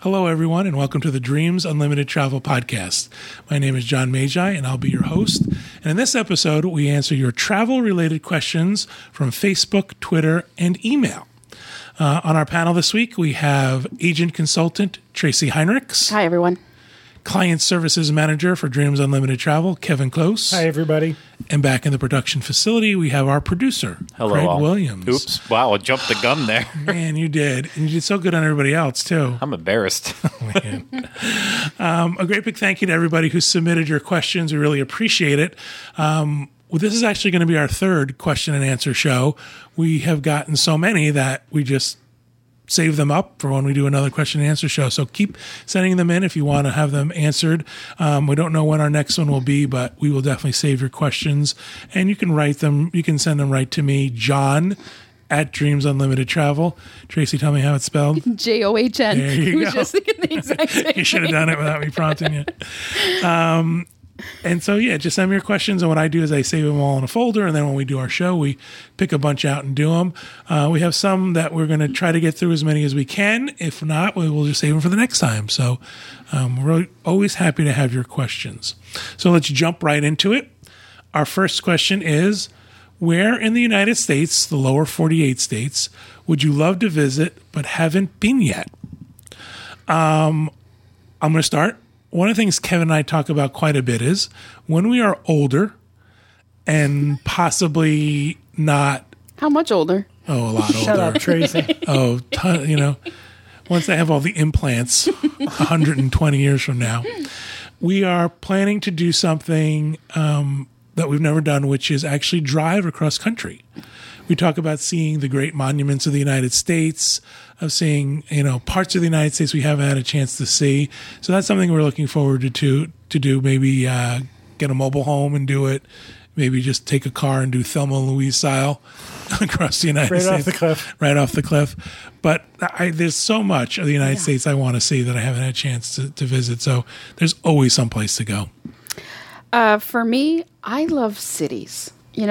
Hello, everyone, and welcome to the Dreams Unlimited Travel Podcast. My name is John Magi, and I'll be your host. And in this episode, we answer your travel-related questions from Facebook, Twitter, and email. On our panel this week, we have agent consultant Tracy Heinrichs. Hi, everyone. Client Services Manager for Dreams Unlimited Travel, Kevin Close. Hi, everybody. And back in the production facility, we have our producer, Hello, Craig all. Williams. Oops. Wow, I jumped the gun there. Man, you did. And you did so good on everybody else, too. I'm embarrassed. A great big thank you to everybody who submitted your questions. We really appreciate it. Well, this is actually going to be our third question and answer show. We have gotten so many that we just save them up for when we do another question and answer show. So keep sending them in if you want to have them answered. We don't know when our next one will be, but we will definitely save your questions. And you can write them. You can send them right to me, John at Dreams Unlimited Travel. Tracy, tell me how it's spelled. John. There you I was go. just thinking the exact same You should have done it without me prompting you. And so, yeah, just send me your questions. And what I do is I save them all in a folder. And then when we do our show, we pick a bunch out and do them. We have some that we're going to try to get through as many as we can. If not, we will just save them for the next time. So we're always happy to have your questions. So let's jump right into it. Our first question is, where in the United States, the lower 48 states, would you love to visit but haven't been yet? I'm going to start. One of the things Kevin and I talk about quite a bit is when we are older and possibly not. How much older? Oh, a lot older. Shut up, Tracy. Oh, once they have all the implants 120 years from now, we are planning to do something that we've never done, which is actually drive across country. We talk about seeing the great monuments of the United States, of seeing, parts of the United States we haven't had a chance to see. So that's something we're looking forward to do. Maybe get a mobile home and do it. Maybe just take a car and do Thelma and Louise style across the United States. Right off the cliff. Right off the cliff. But there's so much of the United States I want to see that I haven't had a chance to visit. So there's always someplace to go. For me, I love cities.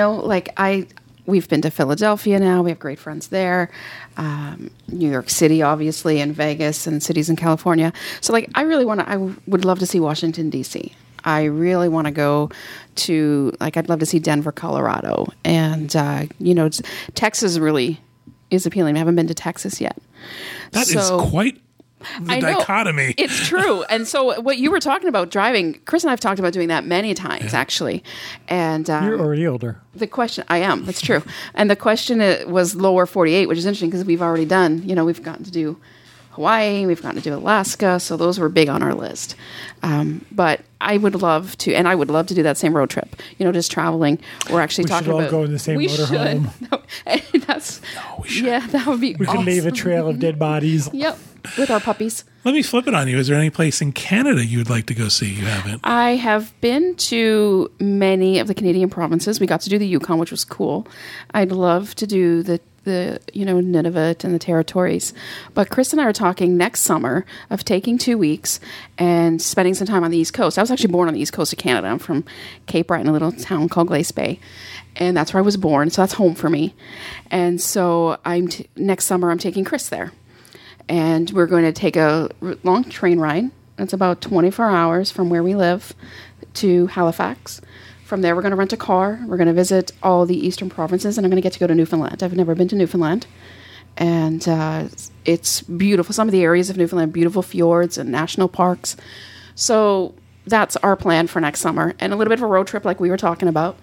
We've been to Philadelphia now. We have great friends there. New York City, obviously, and Vegas and cities in California. So, I would love to see Washington, D.C. I really want to go to, I'd love to see Denver, Colorado. And, Texas really is appealing. I haven't been to Texas yet. That is quite the dichotomy. It's true. And so what you were talking about driving, Chris and I have talked about doing that many times, actually. And you're already older. The question, I am, that's true. And the question was lower 48, which is interesting because we've already done, we've gotten to do Hawaii, we've gotten to do Alaska, so those were big on our list. But I would love to, and I would love to do that same road trip, just traveling. We're actually talking about. We should all go in the same motorhome. We should. Yeah, that would be We awesome. can leave a trail of dead bodies. Yep, with our puppies. Let me flip it on you. Is there any place in Canada you would like to go see you haven't? I have been to many of the Canadian provinces. We got to do the Yukon, which was cool. I'd love to do the Nunavut and the territories. But Chris and I are talking next summer of taking 2 weeks and spending some time on the East Coast. I was actually born on the East Coast of Canada. I'm from Cape Breton, a little town called Glace Bay. And that's where I was born, so that's home for me. And so next summer I'm taking Chris there. And we're going to take a long train ride. It's about 24 hours from where we live to Halifax. From there, we're going to rent a car. We're going to visit all the eastern provinces, and I'm going to get to go to Newfoundland. I've never been to Newfoundland, and it's beautiful. Some of the areas of Newfoundland, beautiful fjords and national parks. So that's our plan for next summer, and a little bit of a road trip like we were talking about.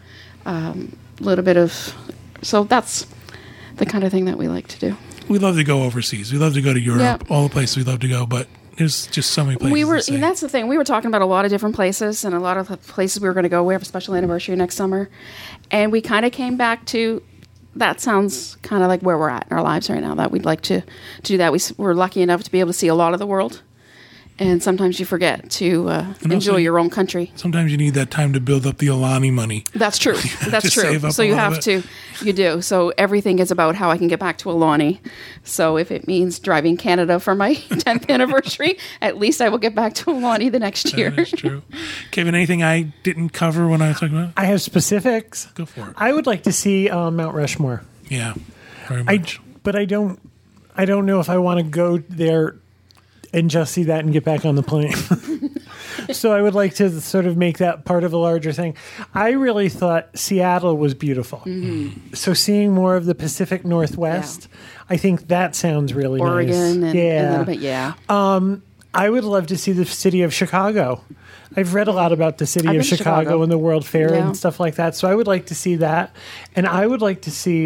So that's the kind of thing that we like to do. We love to go overseas. We love to go to Europe, all the places we love to go, but there's just so many places. And that's the thing. We were talking about a lot of different places and a lot of places we were going to go. We have a special anniversary next summer. And we kind of came back to, that sounds kind of like where we're at in our lives right now, that we'd like to do that. We're lucky enough to be able to see a lot of the world. And sometimes you forget to enjoy your own country. Sometimes you need that time to build up the Alani money. That's true. That's true. So you have to. You do. So everything is about how I can get back to Alani. So if it means driving Canada for my 10th anniversary, at least I will get back to Alani the next year. That's true. Kevin, anything I didn't cover when I was talking about? I have specifics. Go for it. I would like to see Mount Rushmore. Yeah, very much. But I don't know if I want to go there and just see that and get back on the plane. So I would like to sort of make that part of a larger thing. I really thought Seattle was beautiful. Mm-hmm. So seeing more of the Pacific Northwest, I think that sounds really Oregon nice. and a little bit, yeah. I would love to see the city of Chicago. I've read a lot about the city I've of been to Chicago and the World Fair Yeah. and stuff like that. So I would like to see that, and I would like to see.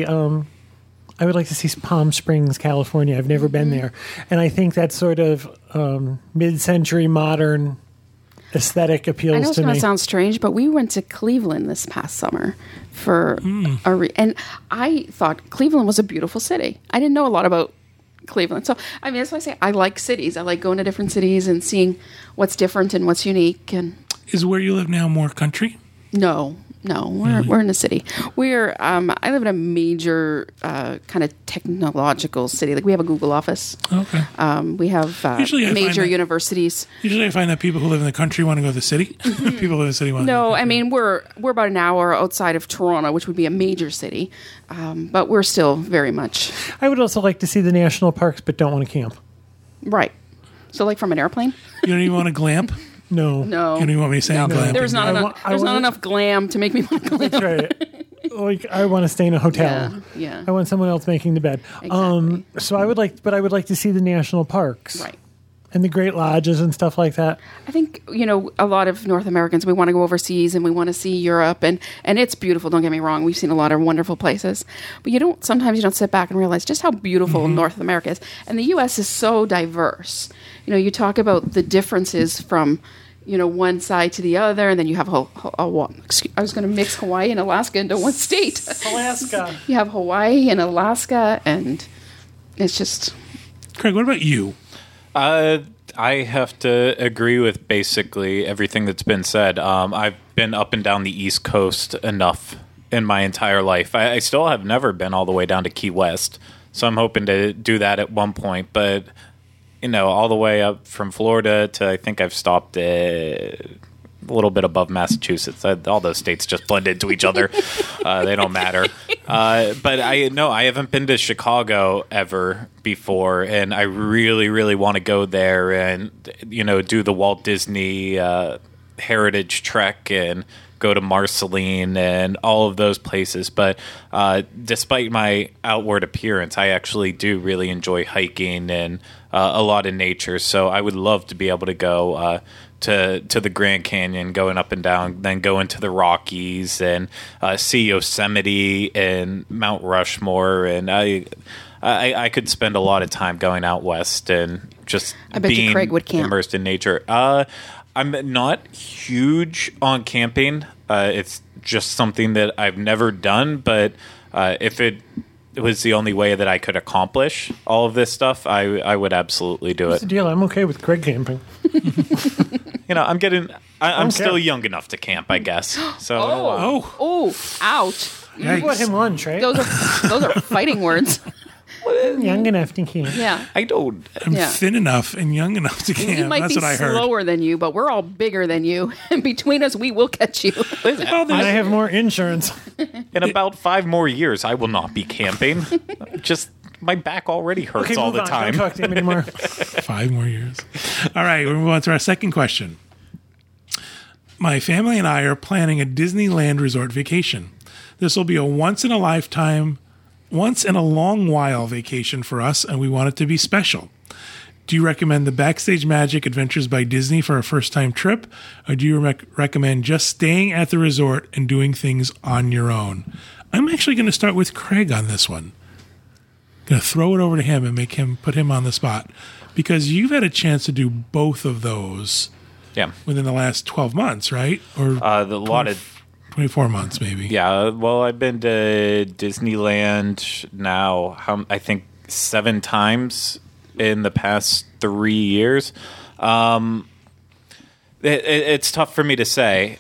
Palm Springs, California. I've never been there, and I think that sort of mid-century modern aesthetic I appeals know it's to going me. to sound strange, but we went to Cleveland this past summer for and I thought Cleveland was a beautiful city. I didn't know a lot about Cleveland. So, I mean, that's why I say I like cities. I like going to different cities and seeing what's different and what's unique. And Is where you live now more country? no, we're in a city. We're I live in a major kind of technological city. Like we have a Google office. Okay. We have Usually I find major that- universities. Usually I find that people who live in the country want to go to the city. People who live in the city want to go to No, the I country. mean we're about an hour outside of Toronto, which would be a major city, but we're still very much I would also like to see the national parks, but don't want to camp. right. So, like from an airplane? You don't even want to glamp? No, No, You don't even want me to say glamping? there's not I enough. wa- I There's not wasn't- enough glam to make me want to glam. That's right. Like I want to stay in a hotel. Yeah. I want someone else making the bed. Exactly. So I would like to see the national parks, Right. and the great lodges and stuff like that. I think, a lot of North Americans, we want to go overseas and we want to see Europe and it's beautiful. Don't get me wrong. We've seen a lot of wonderful places, but sometimes you don't sit back and realize just how beautiful North America is. And the U.S. is so diverse. You talk about the differences from, one side to the other, and then you have I was going to mix Hawaii and Alaska into one state. Alaska. You have Hawaii and Alaska, and it's just, Craig, what about you? I have to agree with basically everything that's been said. I've been up and down the East Coast enough in my entire life. I still have never been all the way down to Key West, so I'm hoping to do that at one point. But all the way up from Florida to I think I've stopped a little bit above Massachusetts. All those states just blend into each other. They don't matter. But I haven't been to Chicago ever before, and I really, really want to go there and do the Walt Disney Heritage Trek and go to Marceline and all of those places. But despite my outward appearance, I actually do really enjoy hiking and a lot of nature. So I would love to be able to go to the Grand Canyon, going up and down, then go into the Rockies and see Yosemite and Mount Rushmore. And I could spend a lot of time going out west and just I bet you being Craig would camp. immersed in nature. I'm not huge on camping. It's just something that I've never done, but if it was the only way that I could accomplish all of this stuff, I would absolutely do What's the it. deal? I'm okay with Craig camping. I'm still care. young enough to camp, I guess. So Oh, ouch. You bought yikes. him lunch, right? Those are fighting words. Young enough to camp. Yeah. I don't. I'm Yeah. thin enough and young enough to We camp. might That's be what I heard. slower than you, but we're all bigger than you. And between us, we will catch you. And I have more insurance. In about 5 more years, I will not be camping. Just my back already hurts Okay, all move the on. time. Don't talk to him anymore. 5 more years. All right, we're moving on to our second question. My family and I are planning a Disneyland resort vacation. This will be a once in a long while vacation for us, and we want it to be special. Do you recommend the Backstage Magic Adventures by Disney for a first-time trip, or do you recommend just staying at the resort and doing things on your own? I'm actually going to start with Craig on this one. Going to throw it over to him and put him on the spot, because you've had a chance to do both of those Yeah. within the last 12 months, right? Or A lot of 24 months, maybe. Yeah, well, I've been to Disneyland now, I think 7 times in the past 3 years. It's tough for me to say.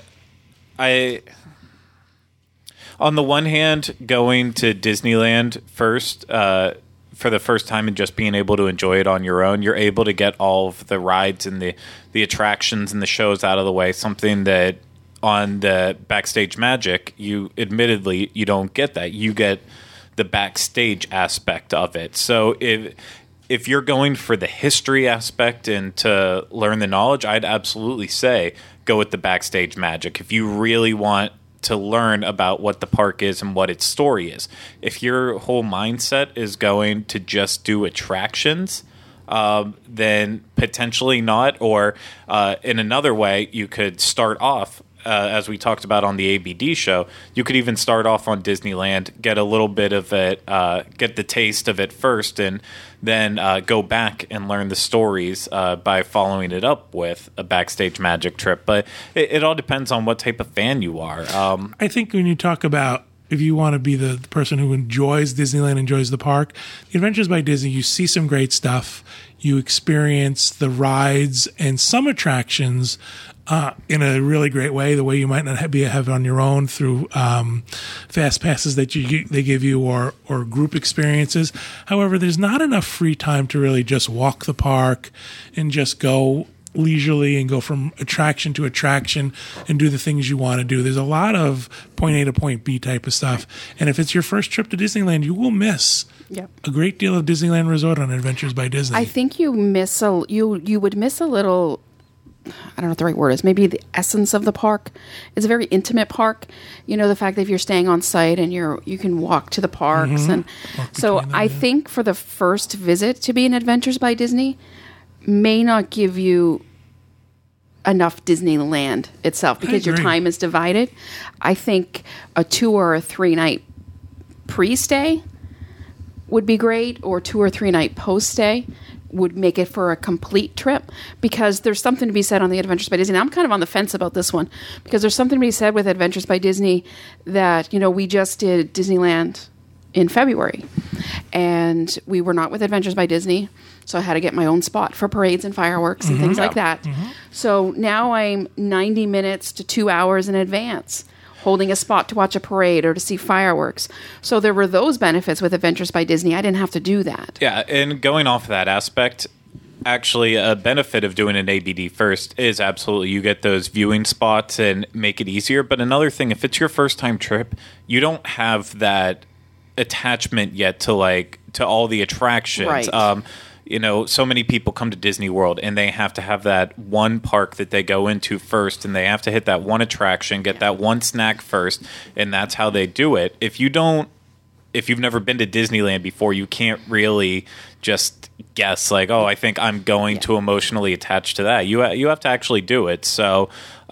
On the one hand, going to Disneyland first for the first time and just being able to enjoy it on your own, you're able to get all of the rides and the attractions and the shows out of the way, something that on the Backstage Magic, you don't get that. You get the backstage aspect of it. So if you're going for the history aspect and to learn the knowledge, I'd absolutely say go with the Backstage Magic. If you really want to learn about what the park is and what its story is. If your whole mindset is going to just do attractions, then potentially not. Or in another way, you could start off, as we talked about on the ABD show, you could even start off on Disneyland, get a little bit of it, get the taste of it first, and then go back and learn the stories by following it up with a Backstage Magic trip. But it all depends on what type of fan you are. I think when you talk about if you want to be the person who enjoys Disneyland, enjoys the park, the Adventures by Disney, you see some great stuff. You experience the rides and some attractions in a really great way, the way you might not have on your own through fast passes that they give you or group experiences. However, there's not enough free time to really just walk the park and just go leisurely and go from attraction to attraction and do the things you want to do. There's a lot of point A to point B type of stuff. And if it's your first trip to Disneyland, you will miss a great deal of Disneyland Resort on Adventures by Disney. I think you would miss a little, I don't know what the right word is, maybe the essence of the park. It's a very intimate park. You know, the fact that if you're staying on site and you can walk to the parks. And so I think for the first visit to be in Adventures by Disney may not give you enough Disneyland itself because your time is divided. I think a 2 or a 3 night pre-stay would be great, or 2 or 3 night post-stay would make it for a complete trip, because there's something to be said on the Adventures by Disney. And I'm kind of on the fence about this one because there's something to be said with Adventures by Disney that, you know, we just did Disneyland in February and we were not with Adventures by Disney. So I had to get my own spot for parades and fireworks and things like that. So now I'm 90 minutes to 2 hours in advance holding a spot to watch a parade or to see fireworks. So there were those benefits with Adventures by Disney. I didn't have to do that. Yeah, and going off of that aspect, actually a benefit of doing an ABD first is absolutely you get those viewing spots and make it easier. But another thing, if it's your first time trip, you don't have that attachment yet to all the attractions. Right. You know, so many people come to Disney World and they have to have that one park that they go into first, and they have to hit that one attraction, get that one snack first, and that's how they do it. If you've never been to Disneyland before, you can't really just guess like, oh, I think I'm going to emotionally attach to that. You have to actually do it. So,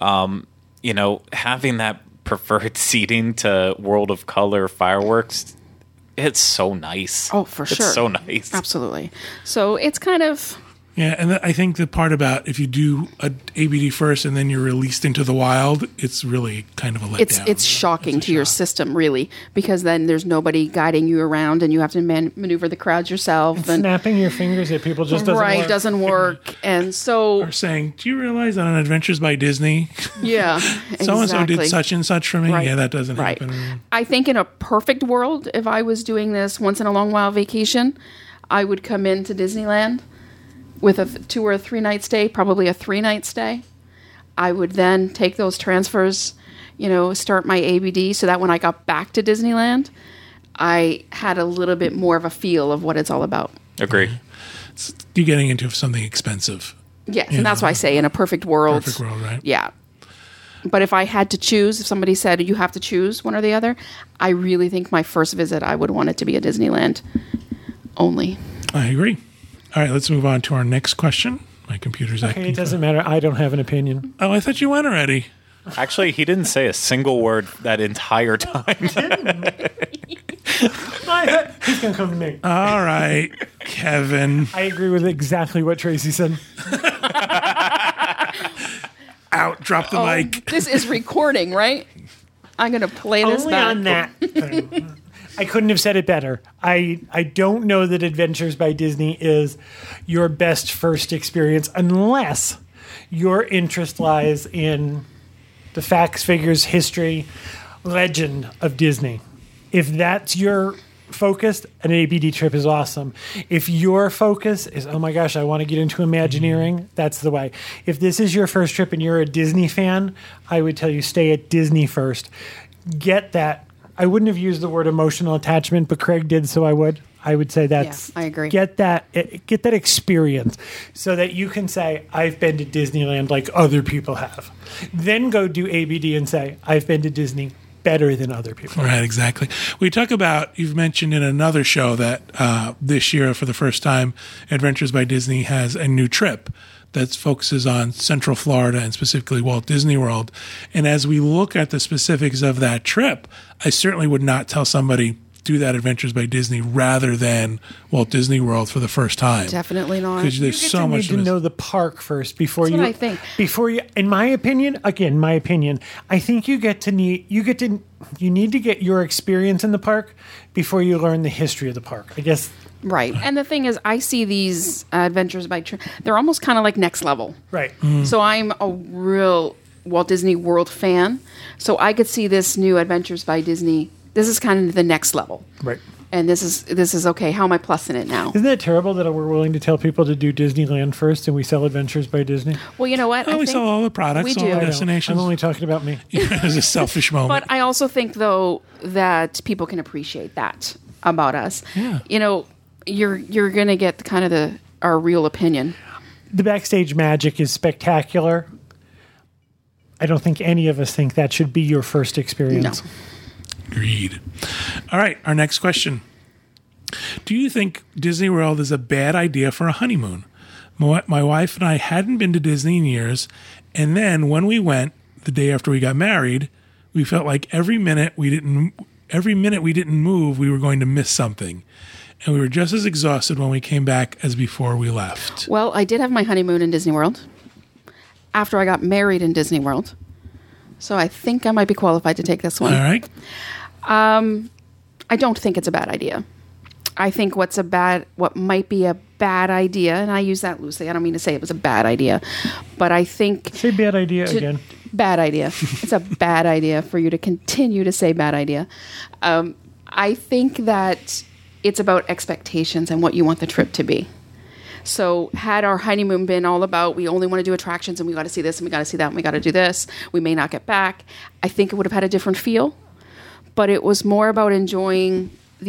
you know, having that preferred seating to World of Color fireworks, it's so nice. Oh, for sure. It's so nice. Absolutely. So it's kind of... Yeah, and I think the part about if you do a ABD first and then you're released into the wild, it's really kind of a letdown. It's shocking to your system, really, because then there's nobody guiding you around and you have to maneuver the crowds yourself. And snapping your fingers at people just doesn't work. Doesn't work. And so... Or saying, do you realize that on Adventures by Disney... Yeah, so-and-so did such and such for me? Right. Yeah, that doesn't happen. I think in a perfect world, if I was doing this once in a long while vacation, I would come into Disneyland with a 2 or 3 night stay, probably a 3 night stay. I would then take those transfers, you know, start my ABD so that when I got back to Disneyland, I had a little bit more of a feel of what it's all about. Agree. You're getting into something expensive. Yes, and that's why I say in a perfect world. Perfect world, right? Yeah. But if I had to choose, if somebody said you have to choose one or the other, I really think my first visit, I would want it to be a Disneyland only. I agree. All right, let's move on to our next question. My computer's acting. It doesn't matter. I don't have an opinion. Oh, I thought you went already. Actually, he didn't say a single word that entire time. He's going to come to me. All right, Kevin. I agree with exactly what Tracy said. Out. Drop the mic. This is recording, right? I'm going to play this Only back. on that thing. I couldn't have said it better. I don't know that Adventures by Disney is your best first experience unless your interest lies in the facts, figures, history, legend of Disney. If that's your focus, an ABD trip is awesome. If your focus is, oh my gosh, I want to get into Imagineering, that's the way. If this is your first trip and you're a Disney fan, I would tell you stay at Disney first. Get that I wouldn't have used the word emotional attachment, but Craig did, so I would. I would say that's I agree. Get that experience so that you can say, I've been to Disneyland like other people have. Then go do ABD and say, I've been to Disney better than other people. Right, exactly. We talk about, you've mentioned in another show that this year, for the first time, Adventures by Disney has a new trip that focuses on Central Florida and specifically Walt Disney World. And as we look at the specifics of that trip, I certainly would not tell somebody do that Adventures by Disney rather than Walt Disney World for the first time. Definitely not. Because there's You so much need to know the park first before That's you. what I think. Before you, in my opinion, I think you need to get your experience in the park before you learn the history of the park. I guess. Right. And the thing is, I see these adventures by they're almost kind of like next level. Right. So I'm a real Walt Disney World fan. So I could see this new Adventures by Disney. This is kind of the next level. Right. And this is okay. How am I plussing it now? Isn't that terrible that we're willing to tell people to do Disneyland first and we sell Adventures by Disney? Well, you know what? we sell all the products, we all do. the I know. destinations. I'm only talking about me. It's a selfish moment. But I also think, though, that people can appreciate that about us. Yeah. You know, you're going to get kind of our real opinion. The backstage magic is spectacular. I don't think any of us think that should be your first experience. No. Agreed. All right, our next question. Do you think Disney World is a bad idea for a honeymoon? My wife and I hadn't been to Disney in years, and then when we went the day after we got married, we felt like every minute we didn't move, we were going to miss something. And we were just as exhausted when we came back as before we left. Well, I did have my honeymoon in Disney World after I got married in Disney World. So I think I might be qualified to take this one. All right. I don't think it's a bad idea. I think what might be a bad idea, and I use that loosely. I don't mean to say it was a bad idea, but I think Say bad idea again. bad idea. It's a bad idea for you to continue to say bad idea. I think that it's about expectations and what you want the trip to be. So had our honeymoon been all about, we only want to do attractions and we got to see this and we got to see that and we got to do this, we may not get back. I think it would have had a different feel, but it was more about enjoying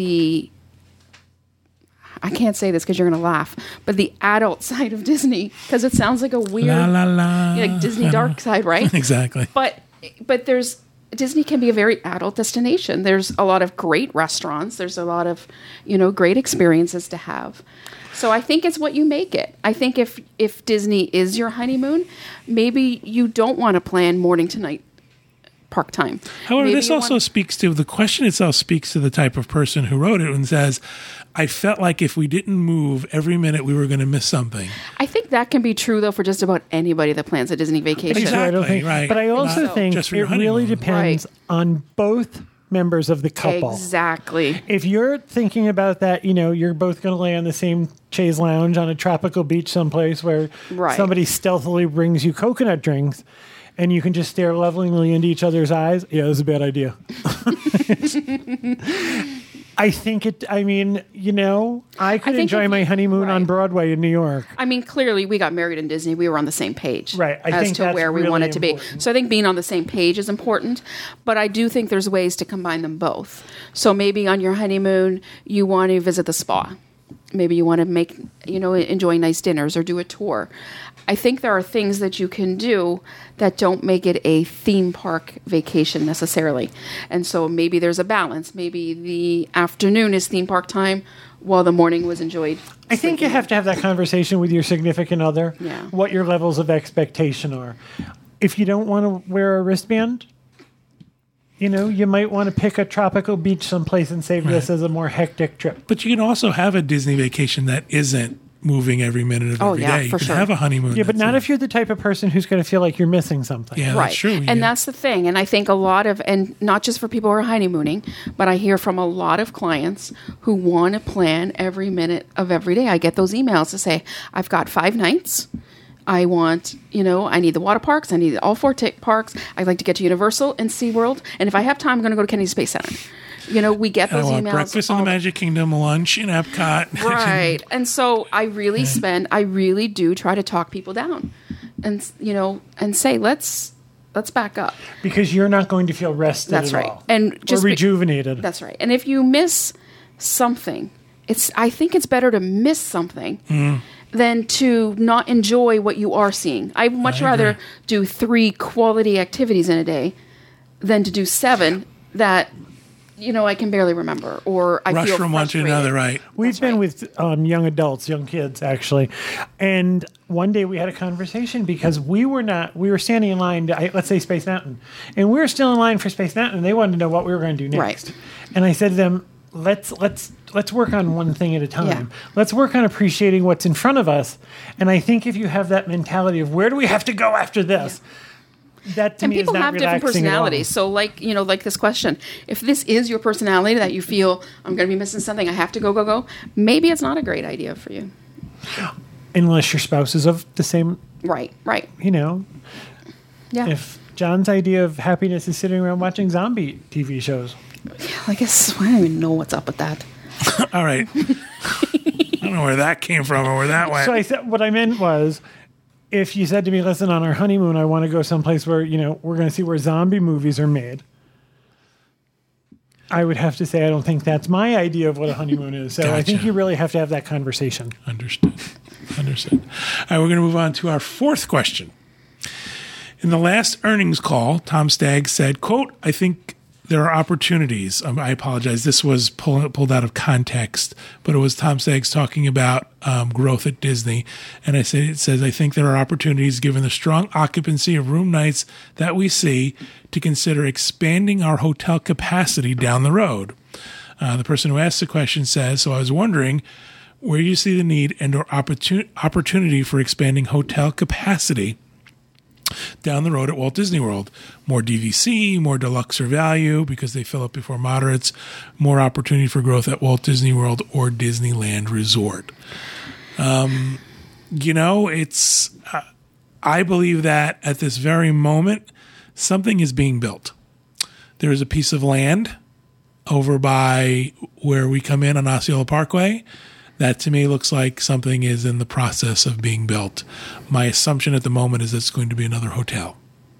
I can't say this because you're going to laugh, but the adult side of Disney, because it sounds like a weird, like Disney dark side, right? Exactly. But Disney can be a very adult destination. There's a lot of great restaurants. There's a lot of, great experiences to have. So I think it's what you make it. I think if Disney is your honeymoon, maybe you don't want to plan morning to night park time. However, Maybe this also speaks to, the question itself speaks to the type of person who wrote it and says, I felt like if we didn't move every minute, we were going to miss something. I think that can be true, though, for just about anybody that plans a Disney vacation. Exactly. Right. But I also think just for it your really honeymoon. depends on both members of the couple. Exactly. If you're thinking about that, you're both going to lay on the same chaise lounge on a tropical beach someplace where Right. somebody stealthily brings you coconut drinks and you can just stare lovingly into each other's eyes. Yeah, that's a bad idea. I think I could enjoy if my you- honeymoon on right. Broadway in New York. I mean, clearly, we got married in Disney. We were on the same page, Right. I as think to that's where we really wanted to be. important. So I think being on the same page is important, but I do think there's ways to combine them both. So maybe on your honeymoon, you want to visit the spa. Maybe you want to enjoy nice dinners or do a tour. I think there are things that you can do that don't make it a theme park vacation necessarily. And so maybe there's a balance. Maybe the afternoon is theme park time while the morning was enjoyed. I think you have to have that conversation with your significant other, Yeah. what your levels of expectation are. If you don't want to wear a wristband, you might want to pick a tropical beach someplace and save this as a more hectic trip. But you can also have a Disney vacation that isn't moving every minute of every day. You for can sure. have a honeymoon. Yeah, but that's not if you're the type of person who's going to feel like you're missing something. Yeah, Right. that's true. And that's the thing. And I think a lot of, and not just for people who are honeymooning, but I hear from a lot of clients who want to plan every minute of every day. I get those emails to say, I've got 5 nights. I want, I need the water parks. I need all 4 parks. I'd like to get to Universal and SeaWorld. And if I have time, I'm going to go to Kennedy Space Center. We get I those want emails. breakfast in the Magic Kingdom, lunch in Epcot. Right. And so I really do try to talk people down and, and say, let's let's back up. Because you're not going to feel rested That's at right. all. And just or rejuvenated. That's right. And if you miss something, I think it's better to miss something than to not enjoy what you are seeing. I'd much rather do 3 quality activities in a day than to do 7 that I can barely remember, or I Rush feel from one to frustrated. another, right? We've been with young adults, young kids, actually. And one day we had a conversation because we were standing in line to, let's say, Space Mountain. And we were still in line for Space Mountain, and they wanted to know what we were going to do next. Right. And I said to them, let's work on one thing at a time. Yeah. Let's work on appreciating what's in front of us. And I think if you have that mentality of where do we have to go after this, that to And me is people not have different relaxing at all. personalities. So, like this question, if this is your personality that you feel I'm going to be missing something, I have to go, maybe it's not a great idea for you. Unless your spouse is of the same, Right. Yeah. If John's idea of happiness is sitting around watching zombie TV shows. I guess I don't even know what's up with that. All right. I don't know where that came from or where that went. So I said, what I meant was, if you said to me, listen, on our honeymoon, I want to go someplace where, we're going to see where zombie movies are made, I would have to say, I don't think that's my idea of what a honeymoon is. So I think Gotcha. you really have to have that conversation. Understood. All right, we're going to move on to our 4th question. In the last earnings call, Tom Staggs said, quote, I think there are opportunities. I apologize. This was pulled out of context, but it was Tom Staggs talking about growth at Disney. And it says, I think there are opportunities given the strong occupancy of room nights that we see to consider expanding our hotel capacity down the road. The person who asked the question says, so I was wondering where you see the need and or opportunity for expanding hotel capacity down the road at Walt Disney World. More DVC, more deluxe or value because they fill up before moderates, more opportunity for growth at Walt Disney World or Disneyland Resort. It's I believe that at this very moment, something is being built. There is a piece of land over by where we come in on Osceola Parkway. That to me looks like something is in the process of being built. My assumption at the moment is it's going to be another hotel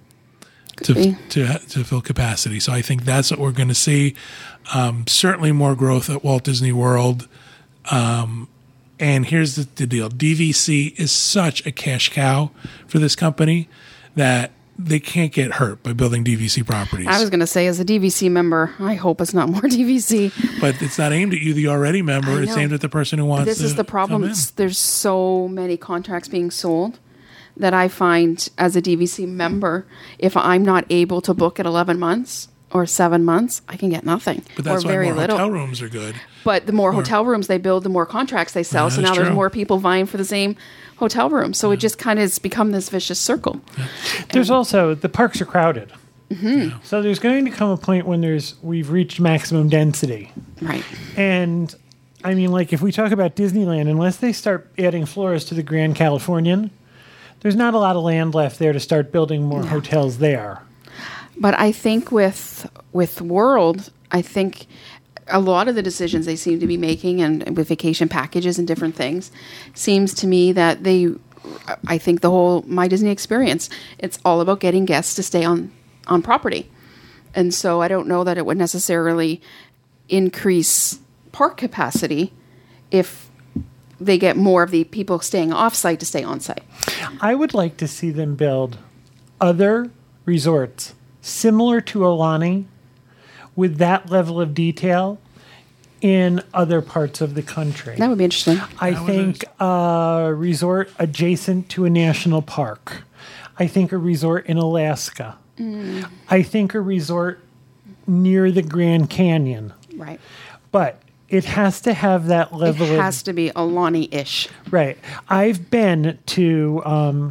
to fill capacity. So I think that's what we're going to see. Certainly more growth at Walt Disney World. And here's the deal. DVC is such a cash cow for this company that they can't get hurt by building DVC properties. I was going to say, as a DVC member, I hope it's not more DVC. But it's not aimed at you, the already member. It's aimed at the person who wants This to is the problem. come in. There's so many contracts being sold that I find as a DVC member, if I'm not able to book at 11 months or 7 months, I can get nothing But that's or why very more little. hotel rooms are good. But the more hotel rooms they build, the more contracts they sell. So that's now there's true. more people vying for the same hotel room. So it just kind of has become this vicious circle. There's also, the parks are crowded. Mm-hmm. So there's going to come a point when we've reached maximum density. Right. And I mean, like if we talk about Disneyland, unless they start adding floors to the Grand Californian, there's not a lot of land left there to start building more hotels there. But I think with World, I think a lot of the decisions they seem to be making and with vacation packages and different things seems to me that I think the whole My Disney experience, it's all about getting guests to stay on property. And so I don't know that it would necessarily increase park capacity if they get more of the people staying off-site to stay on-site. I would like to see them build other resorts similar to Aulani with that level of detail in other parts of the country. That would be interesting. I think a resort adjacent to a national park. I think a resort in Alaska. I think a resort near the Grand Canyon. Right. But it has to have that level It has to be Aulani-ish. Right. I've been to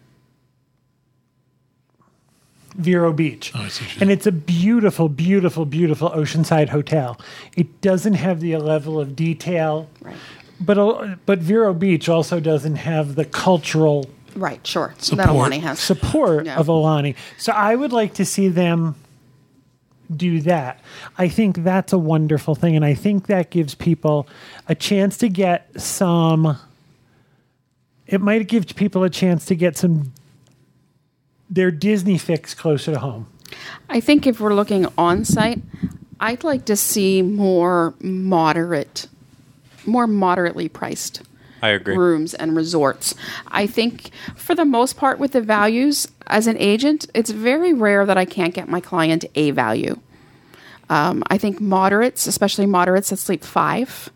Vero Beach. Oh, I see what you're And it's a beautiful, beautiful, beautiful oceanside hotel. It doesn't have the level of detail. Right. But Vero Beach also doesn't have the cultural Right, sure. That Support. Aulani has. support Yeah. of Aulani. So I would like to see them do that. I think that's a wonderful thing, and I think that gives people a chance to get some. It might give people a chance to get some their Disney fix closer to home? I think if we're looking on site, I'd like to see more moderately priced I agree. rooms and resorts. I think for the most part with the values, as an agent, it's very rare that I can't get my client a value. I think moderates, especially moderates that sleep 5,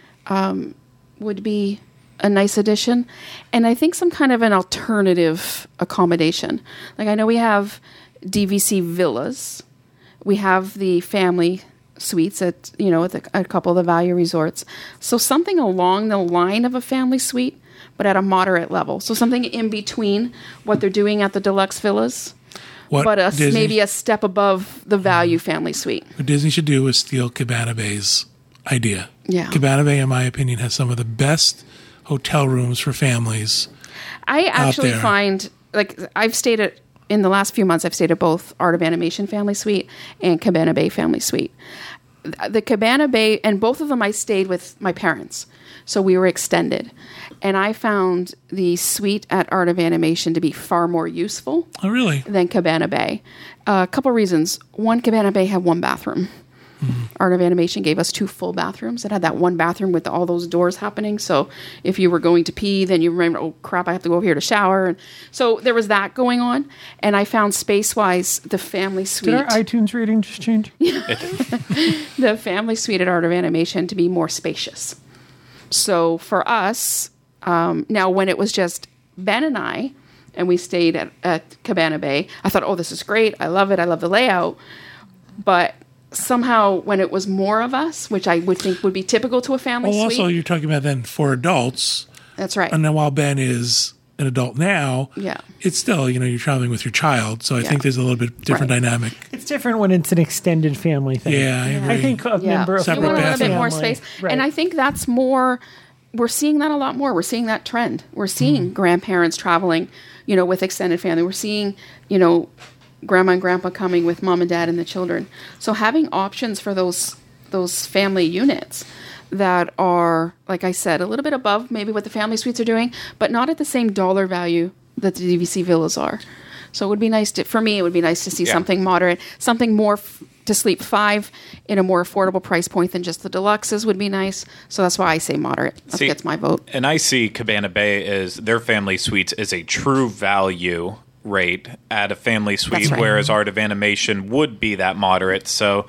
would be a nice addition. And I think some kind of an alternative accommodation. Like I know we have DVC villas. We have the family suites at a couple of the value resorts. So something along the line of a family suite, but at a moderate level. So something in between what they're doing at the deluxe villas, but maybe a step above the value family suite. What Disney should do is steal Cabana Bay's idea. Yeah. Cabana Bay, in my opinion, has some of the best hotel rooms for families. I actually there. find, like, in the last few months, I've stayed at both Art of Animation Family Suite and Cabana Bay Family Suite. The Cabana Bay, and both of them I stayed with my parents, so we were extended. And I found the suite at Art of Animation to be far more useful Oh, really? than Cabana Bay. A couple reasons. One, Cabana Bay had 1 bathroom. Art of Animation gave us 2 full bathrooms. It had that 1 bathroom with all those doors happening. So if you were going to pee, then you remember, oh crap, I have to go over here to shower. And so there was that going on. And I found space-wise the family suite. Did our iTunes rating just change? The family suite at Art of Animation to be more spacious. So for us, now when it was just Ben and I, and we stayed at Cabana Bay, I thought, oh, this is great. I love it. I love the layout. But somehow when it was more of us, which I would think would be typical to a family suite. Also, you're talking about then for adults. That's right. And then while Ben is an adult now, Yeah. it's still, you're traveling with your child. So I think there's a little bit different Right. dynamic. It's different when it's an extended family thing. Yeah, I agree. I think a member of Separate you want a the little bit more family. space. Right. And I think that's more, we're seeing that a lot more. We're seeing that trend. We're seeing grandparents traveling, with extended family. We're seeing, grandma and grandpa coming with mom and dad and the children. So having options for those family units that are, like I said, a little bit above maybe what the family suites are doing, but not at the same dollar value that the DVC villas are. So it would be nice for me, it would be nice to see something moderate, something more to sleep 5 in a more affordable price point than just the deluxes would be nice. So that's why I say moderate. That gets my vote. And I see Cabana Bay as their family suites as a true value rate at a family suite, That's right. whereas Art of Animation would be that moderate. So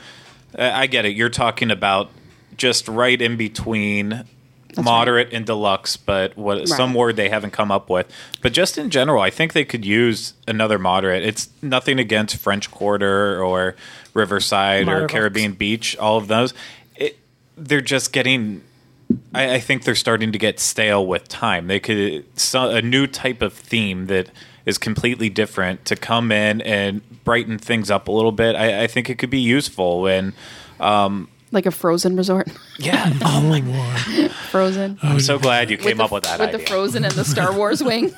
I get it. You're talking about just right in between moderate and deluxe, but some word they haven't come up with. But just in general, I think they could use another moderate. It's nothing against French Quarter or Riverside or Caribbean Beach, all of those. They're just getting... I think they're starting to get stale with time. They could... a new type of theme that is completely different to come in and brighten things up a little bit. I think it could be useful. And Like a Frozen resort. yeah, Oh, my Lord. Frozen. I'm so glad you came up with that With idea. the Frozen and the Star Wars wing.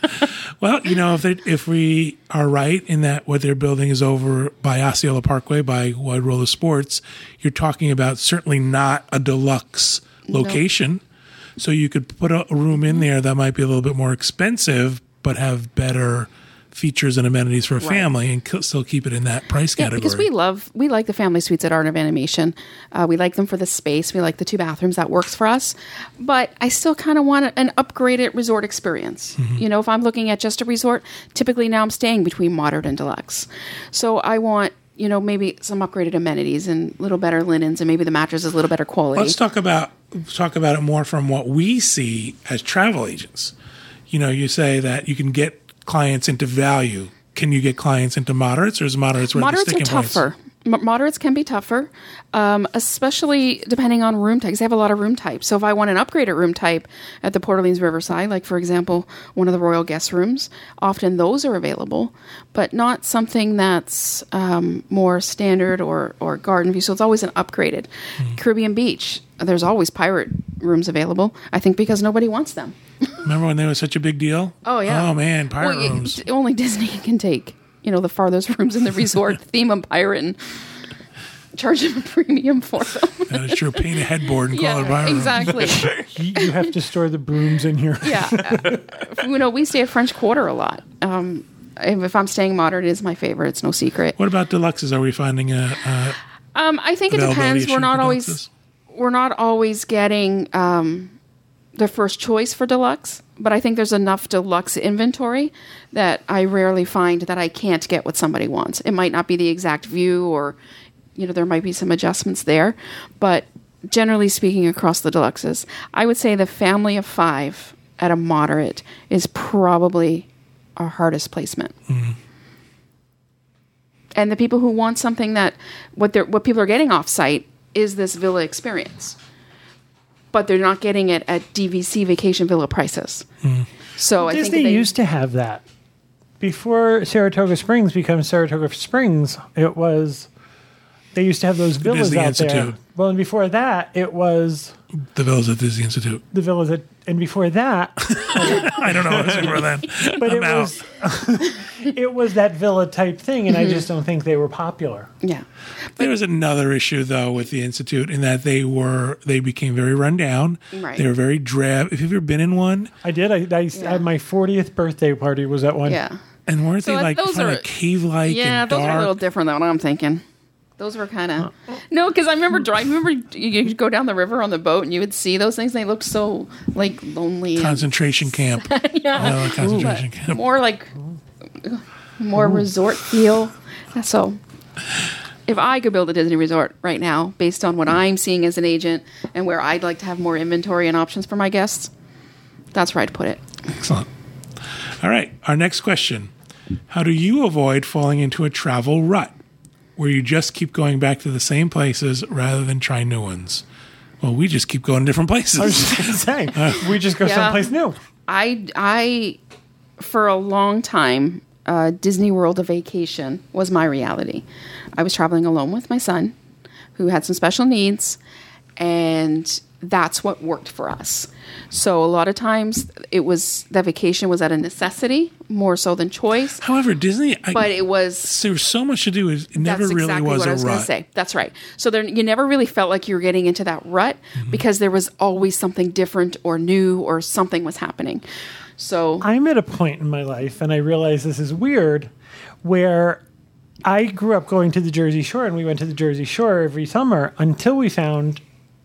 Well, if we are right in that what they're building is over by Osceola Parkway, by Wide World of Sports, you're talking about certainly not a deluxe location. So you could put a room in there that might be a little bit more expensive, but have better features and amenities for a family and still keep it in that price category. Because we like the family suites at Art of Animation. We like them for the space. We like the 2 bathrooms. That works for us. But I still kind of want an upgraded resort experience. If I'm looking at just a resort, typically now I'm staying between moderate and deluxe. So I want, maybe some upgraded amenities and a little better linens, and maybe the mattress is a little better quality. Let's talk about it more from what we see as travel agents. You say that you can get clients into value. Can you get clients into moderates, or is moderates where Moderates the are sticking points? tougher. Moderates can be tougher, especially depending on room types. They have a lot of room types. So if I want an upgraded room type at the Port Orleans Riverside, like, for example, one of the Royal Guest Rooms, often those are available, but not something that's more standard or garden view. So it's always an upgraded. Caribbean Beach, there's always pirate rooms available, I think because nobody wants them. Remember when they were such a big deal? Oh, yeah. Oh, man, pirate rooms. Only Disney can take, the farthest rooms in the resort, theme them pirate, and charge them a premium for them. That is true. Paint a headboard and call it pirate room. exactly. You have to store the brooms in here. Yeah. We stay at French Quarter a lot. if I'm staying moderate, it is my favorite. It's no secret. What about deluxes? Are we finding I think it depends. We're not always getting the first choice for deluxe, but I think there's enough deluxe inventory that I rarely find that I can't get what somebody wants. It might not be the exact view, or there might be some adjustments there, but generally speaking, across the deluxes, I would say the family of 5 at a moderate is probably our hardest placement. Mm-hmm. And the people who want something that what people are getting off site is this villa experience, but they're not getting it at DVC vacation villa prices. Mm. So I think Disney used to have that before Saratoga Springs becomes Saratoga Springs. It was they used to have those villas Disney out Institute. there. Well, and before that, it was the villas at Disney Institute. The villas at, and before that, I don't know what it was before then. But it was that villa type thing, and I just don't think they were popular. Yeah. There was another issue though with the Institute in that they became very run down. Right. They were very drab. If you've ever been in one, I did. I my 40th birthday party was at one. Yeah. And weren't they like kind of cave-like? Yeah, and those dark? are a little different than what I'm thinking. Those were kind of no, because I remember driving. Remember you could go down the river on the boat and you would see those things. And they looked so like lonely. Concentration camp. Yeah, concentration camp. More resort feel. So, if I could build a Disney resort right now, based on what I'm seeing as an agent and where I'd like to have more inventory and options for my guests, that's where I'd put it. Excellent. All right, our next question: how do you avoid falling into a travel rut, where you just keep going back to the same places rather than try new ones? Well, we just keep going to different places. I was just going to say, we just go someplace new. I for a long time, Disney World a vacation was my reality. I was traveling alone with my son, who had some special needs, and that's what worked for us. So a lot of times that vacation was out of necessity more so than choice. However, Disney, but it was there was so much to do. It never really exactly was what a I was rut. going to say. That's right. So you never really felt like you were getting into that rut because there was always something different or new or something was happening. So I'm at a point in my life, and I realize this is weird, where I grew up going to the Jersey Shore, and we went to the Jersey Shore every summer until we found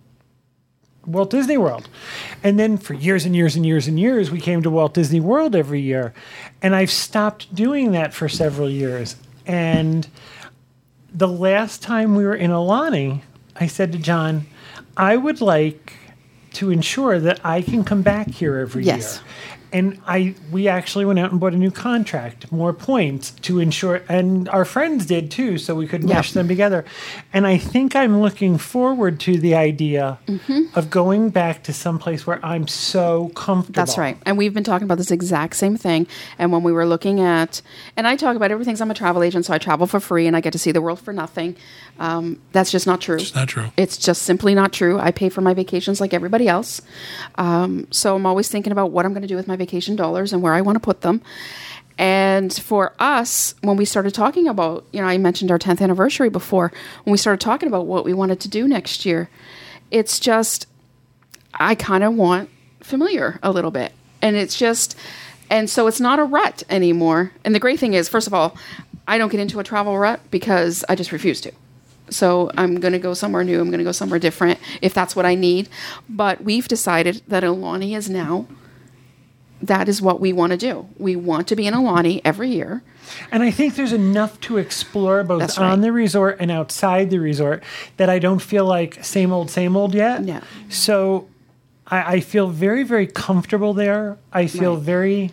Walt Disney World. And then for years and years and years and years, we came to Walt Disney World every year. And I've stopped doing that for several years. And the last time we were in Aulani, I said to John, I would like to ensure that I can come back here every year. And we actually went out and bought a new contract, more points to ensure, and our friends did too, so we could mesh them together. And I think I'm looking forward to the idea of going back to someplace where I'm so comfortable. That's right. And we've been talking about this exact same thing. And when we were looking at, and I talk about everything, I'm a travel agent, so I travel for free and I get to see the world for nothing. That's just not true. It's not true. It's just simply not true. I pay for my vacations like everybody else. So I'm always thinking about what I'm going to do with my vacation dollars and where I want to put them. And for us, when we started talking about, I mentioned our 10th anniversary before, when we started talking about what we wanted to do next year, it's just, I kind of want familiar a little bit. And so it's not a rut anymore. And the great thing is, first of all, I don't get into a travel rut because I just refuse to. So I'm going to go somewhere new. I'm going to go somewhere different if that's what I need. But we've decided that Aulani is now, that is what we want to do. We want to be in Aulani every year. And I think there's enough to explore both on the resort and outside the resort that I don't feel like same old yet. Yeah. So I feel very, very comfortable there. I feel very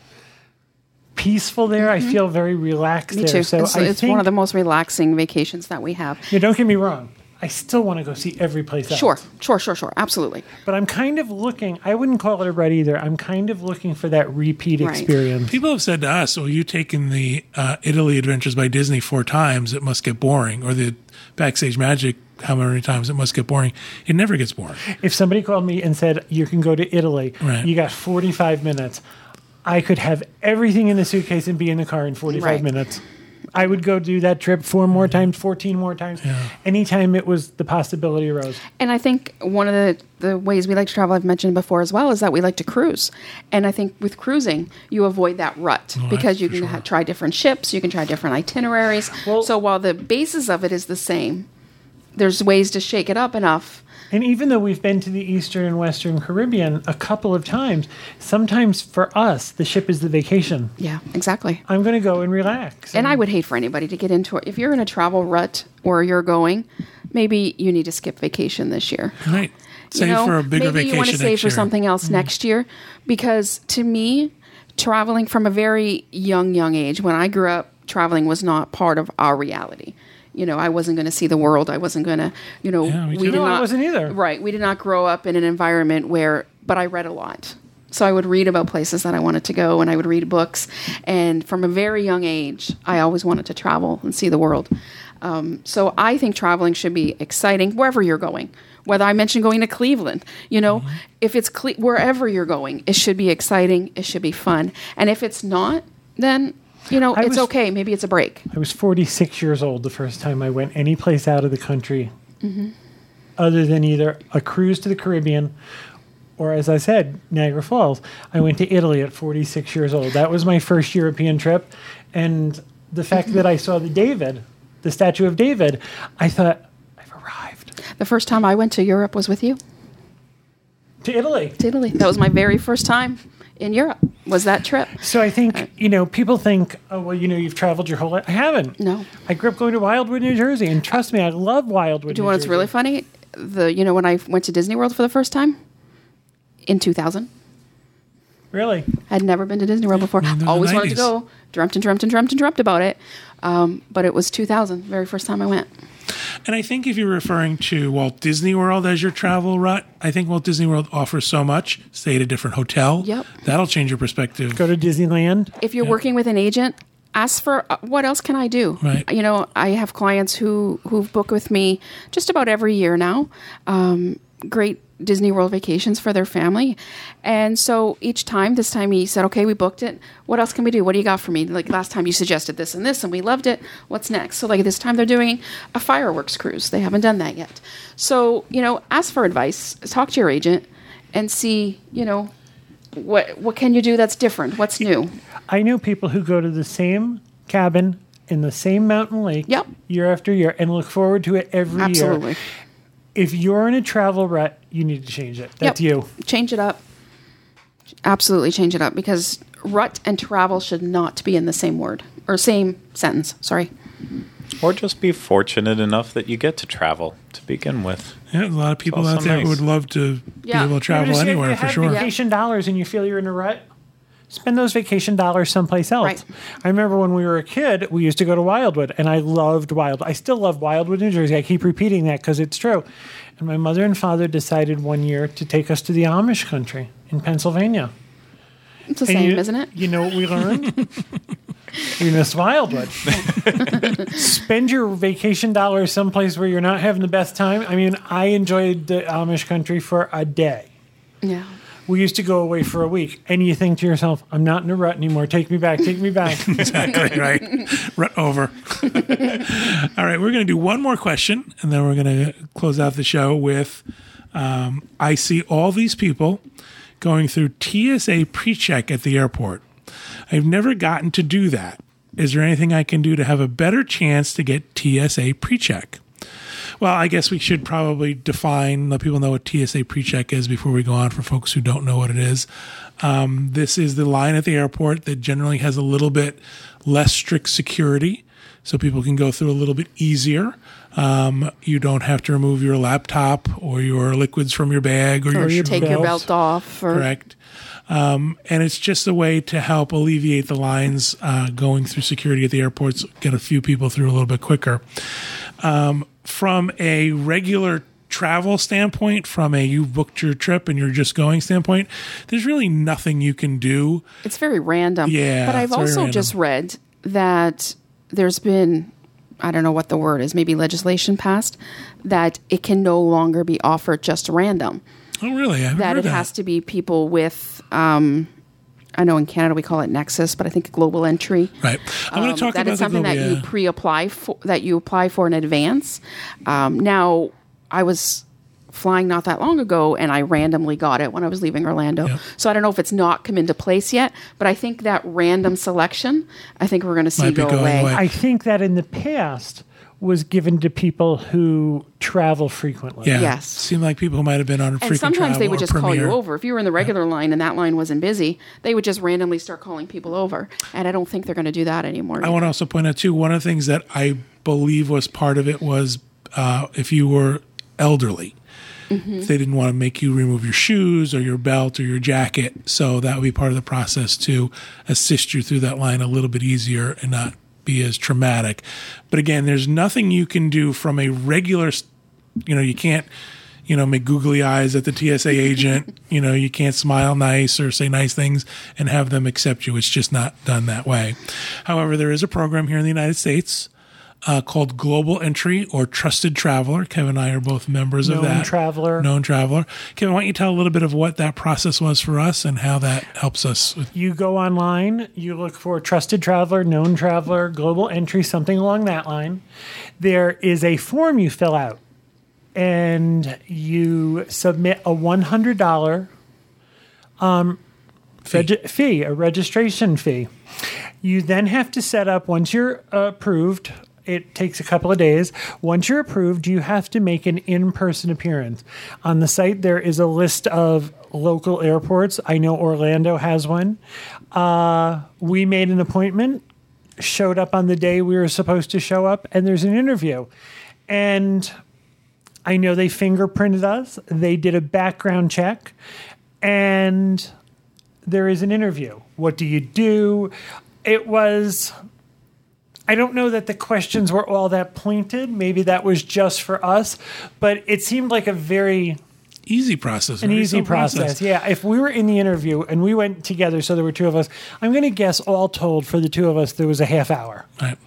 peaceful there. I feel very relaxed Me there. too. So it's one of the most relaxing vacations that we have. Yeah, don't get me wrong. I still want to go see every place else. Sure. Absolutely. But I'm kind of looking, I wouldn't call it a rut either. I'm kind of looking for that repeat experience. People have said to us, well, you've taken the Italy Adventures by Disney 4 times, it must get boring. Or the Backstage Magic, how many times it must get boring. It never gets boring. If somebody called me and said, you can go to Italy, you got 45 minutes, I could have everything in the suitcase and be in the car in 45 minutes. I would go do that trip 4 more times, 14 more times. Anytime it was the possibility arose. And I think one of the ways we like to travel, I've mentioned before as well, is that we like to cruise. And I think with cruising, you avoid that rut because you can try different ships, you can try different itineraries. Well, so while the basis of it is the same, there's ways to shake it up enough. And even though we've been to the Eastern and Western Caribbean a couple of times, sometimes for us, the ship is the vacation. Yeah, exactly. I'm going to go and relax. And I would hate for anybody to get into it. If you're in a travel rut or you're going, maybe you need to skip vacation this year. Right. Save for a bigger maybe vacation you want to save next for year. something else next year. Because to me, traveling from a very young age, when I grew up, traveling was not part of our reality. I wasn't going to see the world. I wasn't going to, Yeah, me too. No, I wasn't either. Right. We did not grow up in an environment but I read a lot. So I would read about places that I wanted to go, and I would read books. And from a very young age, I always wanted to travel and see the world. So I think traveling should be exciting wherever you're going. Whether I mentioned going to Cleveland, if it's wherever you're going, it should be exciting. It should be fun. And if it's not, then it's okay. Maybe it's a break. I was 46 years old the first time I went any place out of the country other than either a cruise to the Caribbean or, as I said, Niagara Falls. I went to Italy at 46 years old. That was my first European trip. And the fact that I saw the statue of David, I thought, I've arrived. The first time I went to Europe was with you. To Italy. To Italy. That was my very first time in Europe, was that trip. So I think, people think, oh, well, you've traveled your whole life. I haven't. No. I grew up going to Wildwood, New Jersey. And trust me, I love Wildwood, Do you New know what's Jersey. really funny? When I went to Disney World for the first time in 2000. Really? I'd never been to Disney World before. in the Always wanted 90s. to go. Dreamt about it. But it was 2000, very first time I went. And I think if you're referring to Walt Disney World as your travel rut, I think Walt Disney World offers so much. Stay at a different hotel. Yep. That'll change your perspective. Go to Disneyland. If you're working with an agent, ask for what else can I do? Right. I have clients who've booked with me just about every year now. Great Disney World vacations for their family. And so this time he said, okay, we booked it. What else can we do? What do you got for me? Like last time you suggested this and this and we loved it. What's next? So like this time they're doing a fireworks cruise. They haven't done that yet. So, ask for advice, talk to your agent and see, what can you do that's different? What's new? I know people who go to the same cabin in the same mountain lake Yep. year after year and look forward to it every Absolutely. year. If you're in a travel rut, you need to change it. That's Yep. you. Change it up. Absolutely change it up because rut and travel should not be in the same word or same sentence. Sorry. Or just be fortunate enough that you get to travel to begin with. Yeah, a lot of people also out there nice. would love to Yeah. be able to travel Just if anywhere you for have sure. vacation dollars and you feel you're in a rut, spend those vacation dollars someplace else. Right. I remember when we were a kid, we used to go to Wildwood, and I loved Wildwood. I still love Wildwood, New Jersey. I keep repeating that because it's true. And my mother and father decided one year to take us to the Amish country in Pennsylvania. It's the And same, isn't it? You know what we learned? We missed Wildwood. Spend your vacation dollars someplace where you're not having the best time. I mean, I enjoyed the Amish country for a day. Yeah. We used to go away for a week, and you think to yourself, I'm not in a rut anymore. Take me back. Take me back. Exactly right. Rut over. All right, we're going to do one more question, and then we're going to close out the show with I see all these people going through TSA pre-check at the airport. I've never gotten to do that. Is there anything I can do to have a better chance to get TSA pre-check? Well, I guess we should probably let people know what TSA PreCheck is before we go on for folks who don't know what it is. This is the line at the airport that generally has a little bit less strict security, so people can go through a little bit easier. You don't have to remove your laptop or your liquids from your bag or your your shoes. Take your Belt. belt off. Or, Correct. And it's just a way to help alleviate the lines going through security at the airports, get a few people through a little bit quicker. From a regular travel standpoint, from a you've booked your trip and you're just going standpoint, there's really nothing you can do. It's very random. Yeah, But I've it's very also random. just read that there's been, I don't know what the word is, maybe legislation passed, that it can no longer be offered just random. Oh, really? I haven't That heard it has to be people with a I know in Canada we call it Nexus, but I think global entry. Right. I'm going to talk That about is something the global, that you pre-apply for, that you apply for in advance. Now, I was flying not that long ago, and I randomly got it when I was leaving Orlando. Yep. So I don't know if it's not come into place yet, but I think that random selection, I think we're going to see Might be go going away. away. I think that in the past was given to people who travel frequently. Yeah. Yes. Seemed like people who might have been on a frequent And sometimes they travel would or just call you Premier. over. If you were in the regular line and that line wasn't busy, they would just randomly start calling people over. And I don't think they're going to do that anymore. I want to also point out, too, one of the things that I believe was part of it was if you were elderly. If they didn't want to make you remove your shoes or your belt or your jacket. So that would be part of the process to assist you through that line a little bit easier and not be as traumatic. But again, there's nothing you can do from a regular, you can't, make googly eyes at the TSA agent. You can't smile nice or say nice things and have them accept you. It's just not done that way. However, there is a program here in the United States called Global Entry or Trusted Traveler. Kevin and I are both members of that. Known Traveler. Kevin, why don't you tell a little bit of what that process was for us and how that helps us? You go online, you look for Trusted Traveler, Known Traveler, Global Entry, something along that line. There is a form you fill out, and you submit a $100 fee, a registration fee. You then have to set up, once you're approved, it takes a couple of days. Once you're approved, you have to make an in-person appearance. On the site, there is a list of local airports. I know Orlando has one. We made an appointment, showed up on the day we were supposed to show up, and there's an interview. And I know they fingerprinted us. They did a background check, and there is an interview. What do you do? I don't know that the questions were all that pointed. Maybe that was just for us, but it seemed like a very easy process. An easy process. Yeah. If we were in the interview and we went together, so there were two of us, I'm going to guess all told for the two of us, there was a half hour. Right.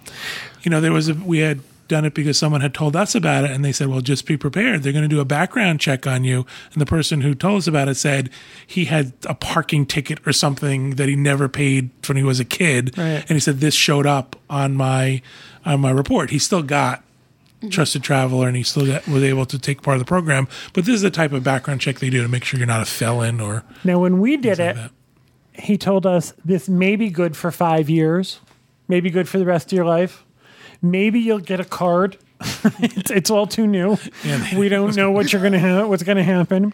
We had done it because someone had told us about it, and they said, well, just be prepared. They're going to do a background check on you. And the person who told us about it said he had a parking ticket or something that he never paid when he was a kid. Right. And he said, this showed up on my report. He still got Trusted Traveler, and he still was able to take part of the program. But this is the type of background check they do to make sure you're not a felon or. Now, when we did it, that. He told us this may be good for 5 years, maybe good for the rest of your life. Maybe you'll get a card. It's all too new. Yeah. We don't know what's going to happen.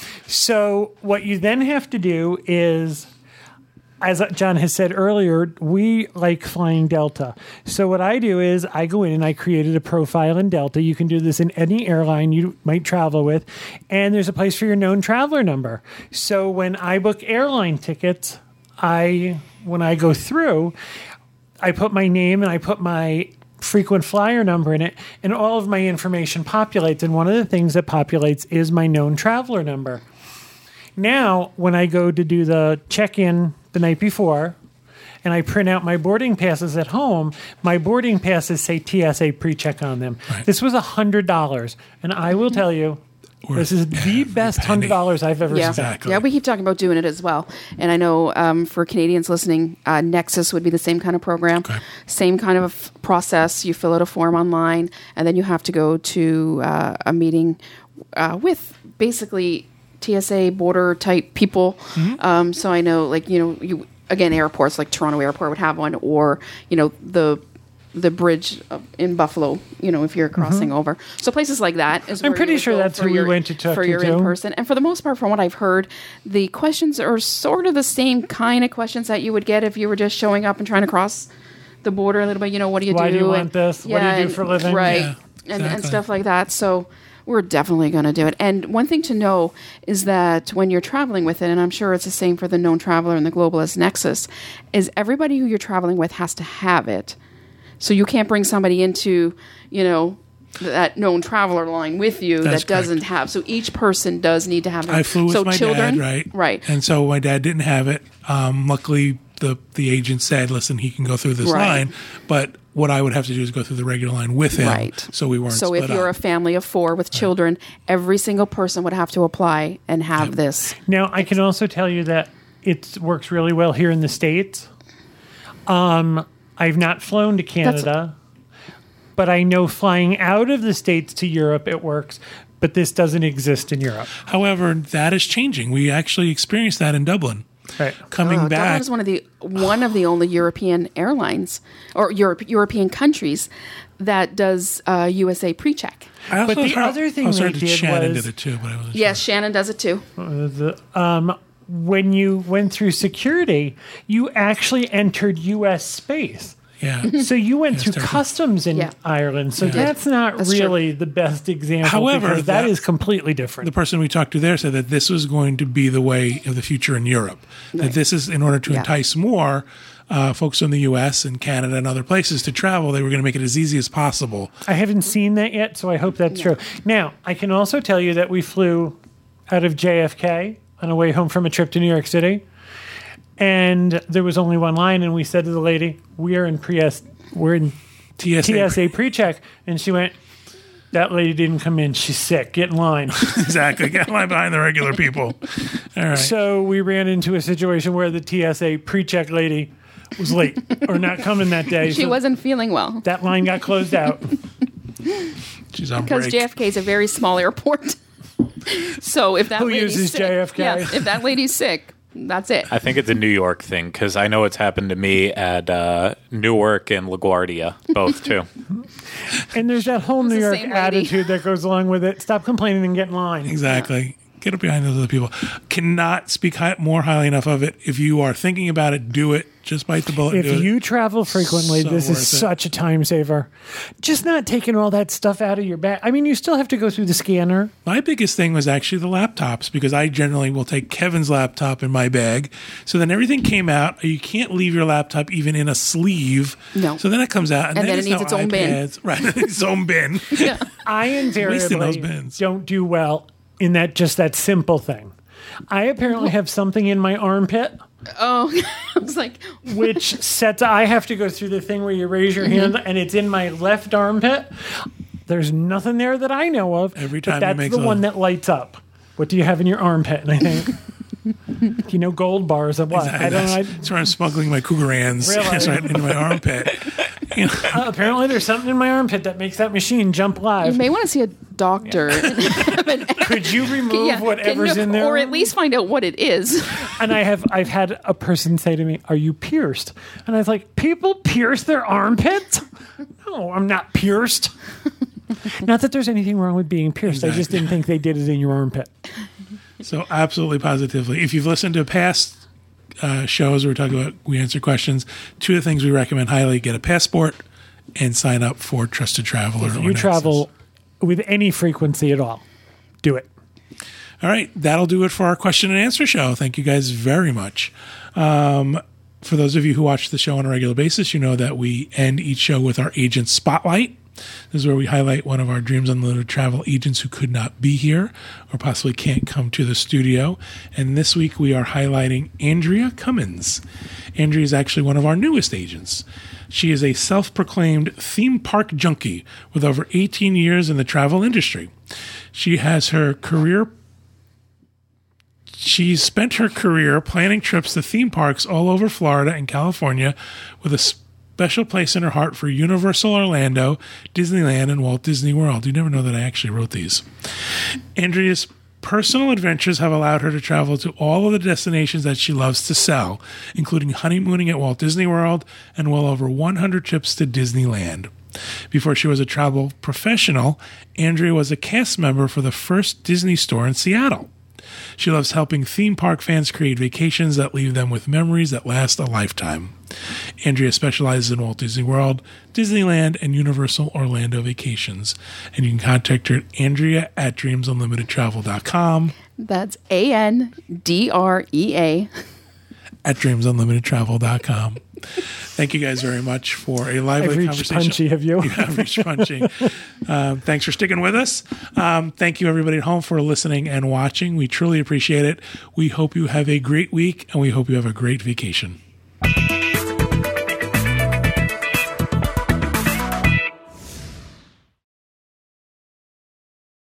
So what you then have to do is, as John has said earlier, we like flying Delta. So what I do is I go in and I created a profile in Delta. You can do this in any airline you might travel with. And there's a place for your known traveler number. So when I book airline tickets, when I go through, I put my name and I put my frequent flyer number in it, and all of my information populates. And one of the things that populates is my known traveler number. Now, when I go to do the check-in the night before, and I print out my boarding passes at home, my boarding passes say TSA pre-check on them. Right. This was $100, and I will tell you, this is the best $100 I've ever spent. Exactly. Yeah, we keep talking about doing it as well. And I know for Canadians listening, Nexus would be the same kind of program, Okay. same kind of process. You fill out a form online, and then you have to go to a meeting with basically TSA border type people. Mm-hmm. So I know, again, airports like Toronto Airport would have one, or the bridge in Buffalo, if you're crossing over. So places like that is I'm where pretty you would sure go that's for who we went to talk for to, your too. in-person. And for the most part, from what I've heard, the questions are sort of the same kind of questions that you would get if you were just showing up and trying to cross the border a little bit. What do you do? Why do you want this? What do you do and- for a living? Right. Yeah, And exactly. stuff like that. So we're definitely going to do it. And one thing to know is that when you're traveling with it, and I'm sure it's the same for the known traveler and the Globalist Nexus, is everybody who you're traveling with has to have it. So you can't bring somebody into, that known traveler line with you That's that doesn't correct. have. So each person does need to have it. I flew with so my children, dad, right? Right. And so my dad didn't have it. Luckily, the agent said, listen, he can go through this Right. line. But what I would have to do is go through the regular line with him. Right. So we weren't So split if you're up. a family of 4 with children, every single person would have to apply and have this. Now, I can also tell you that It works really well here in the States. I've not flown to Canada, but I know flying out of the States to Europe, it works. But this doesn't exist in Europe. However, that is changing. We actually experienced that in Dublin. Right. Coming Dublin back, is one of the only European airlines or European countries that does USA pre-check. I also But the heard- other thing I heard they that did Shannon was- did it too, but I wasn't Yes, Shannon does it too. When you went through security, you actually entered U.S. space. sure. Yeah. So you went through terrible. customs in Yeah. Ireland. So did. that's not That's really the best example. However, because that that- is completely different. The person we talked to there said that this was going to be the way of the future in Europe. That this is in order to Yeah. entice more folks from the U.S. and Canada and other places to travel. They were going to make it as easy as possible. I haven't seen that yet, so I hope that's true. Now, I can also tell you that we flew out of JFK on a way home from a trip to New York City, and there was only one line, and we said to the lady, we're in TSA. TSA pre-check, and she went, that lady didn't come in. She's sick. Get in line. Exactly. Get in line behind the regular people. All right. So we ran into a situation where the TSA pre-check lady was late or not coming that day. She so wasn't feeling well that line got closed out. She's on because break. JFK is a very small airport. So if that Who lady's uses sick, JFK? yeah, if that lady's sick, that's it. I think it's a New York thing because I know it's happened to me at Newark and LaGuardia, both too. And there's that whole New the York same lady. attitude that goes along with it. Stop complaining and get in line. Exactly. Get up behind those other people. Cannot speak more highly enough of it. If you are thinking about it, do it. Just bite the bullet. And If do you it. travel frequently, So this is worth it. such a time saver. Just not taking all that stuff out of your bag. I mean, you still have to go through the scanner. My biggest thing was actually the laptops because I generally will take Kevin's laptop in my bag. So then everything came out. You can't leave your laptop even in a sleeve. No. So then it comes out, And then it there's needs no its own bin. iPads. Right, its own bin. I Wasting those invariably bins. don't do well in that simple thing. I apparently have something in my armpit, Oh, I was like, which sets. I have to go through the thing where you raise your hand, and it's in my left armpit. There's nothing there that I know of. Every but time he that's makes the a- one that lights up. What do you have in your armpit? And I think, gold bars of what? I don't know. That's where I'm smuggling my Cougarans. Really? It's right into my armpit. You know, Apparently, there's something in my armpit that makes that machine jump you live. may want to see a doctor. Could you remove Yeah, whatever's in there? or at least find out what it is. And I've had a person say to me, "Are you pierced?" And I was like, "People pierce their armpits? No, I'm not pierced." Not that there's anything wrong with being pierced. I just Exactly. didn't think they did it in your armpit. so absolutely, positively. If you've listened to past shows where we talk about, we answer questions, two of the things we recommend highly: get a passport and sign up for Trusted Traveler. If or you Nexus. travel with any frequency at all, do it. All right, that'll do it for our question and answer show. Thank you guys very much. For those of you who watch the show on a regular basis, you know that we end each show with our agent spotlight. This is where we highlight one of our Dreams Unlimited travel agents who could not be here or possibly can't come to the studio. And this week we are highlighting Andrea Cummins. Andrea is actually one of our newest agents. She is a self-proclaimed theme park junkie with over 18 years in the travel industry. She's spent her career planning trips to theme parks all over Florida and California with a special place in her heart for Universal Orlando, Disneyland, and Walt Disney World. You never know that I actually wrote these. Andrea's personal adventures have allowed her to travel to all of the destinations that she loves to sell, including honeymooning at Walt Disney World and well over 100 trips to Disneyland. Before she was a travel professional, Andrea was a cast member for the first Disney store in Seattle. She loves helping theme park fans create vacations that leave them with memories that last a lifetime. Andrea specializes in Walt Disney World, Disneyland, and Universal Orlando vacations. And you can contact her at Andrea@DreamsUnlimitedTravel.com. That's ANDREA. At DreamsUnlimitedTravel.com. Thank you guys very much for a lively I've reached conversation. punchy of you. I've reached punchy. Thanks for sticking with us. Thank you, everybody at home, for listening and watching. We truly appreciate it. We hope you have a great week, and we hope you have a great vacation.